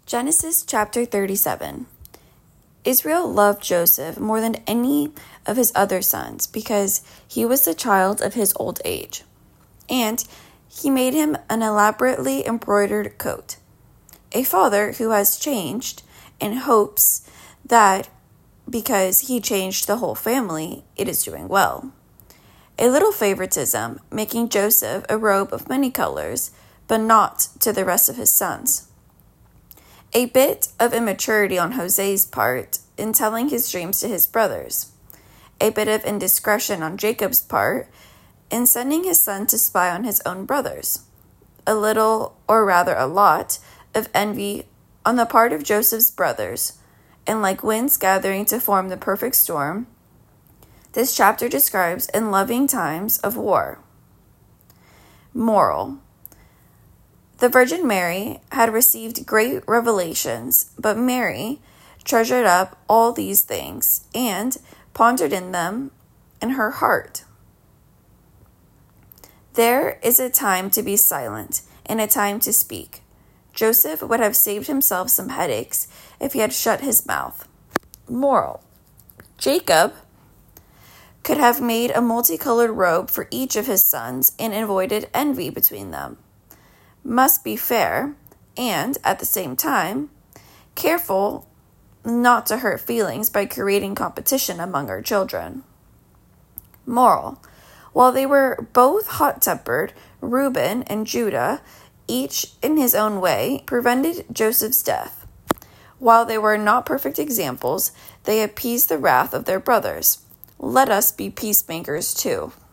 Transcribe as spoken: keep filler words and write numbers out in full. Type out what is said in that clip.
Genesis chapter thirty-seven. Israel loved Joseph more than any of his other sons because he was the child of his old age, and he made him an elaborately embroidered coat. A father who has changed and hopes that because he changed the whole family, it is doing well. A little favoritism, making Joseph a robe of many colors, but not to the rest of his sons. A bit of immaturity on Jose's part in telling his dreams to his brothers. A bit of indiscretion on Jacob's part in sending his son to spy on his own brothers. A little, or rather a lot, of envy on the part of Joseph's brothers, and like winds gathering to form the perfect storm, this chapter describes in loving times of war. Moral. The Virgin Mary had received great revelations, but Mary treasured up all these things and pondered in them in her heart. There is a time to be silent and a time to speak. Joseph would have saved himself some headaches if he had shut his mouth. Moral. Jacob could have made a multicolored robe for each of his sons and avoided envy between them. Must be fair and, at the same time, careful not to hurt feelings by creating competition among our children. Moral. While they were both hot-tempered, Reuben and Judah, each in his own way, prevented Joseph's death. While they were not perfect examples, they appeased the wrath of their brothers. Let us be peacemakers too.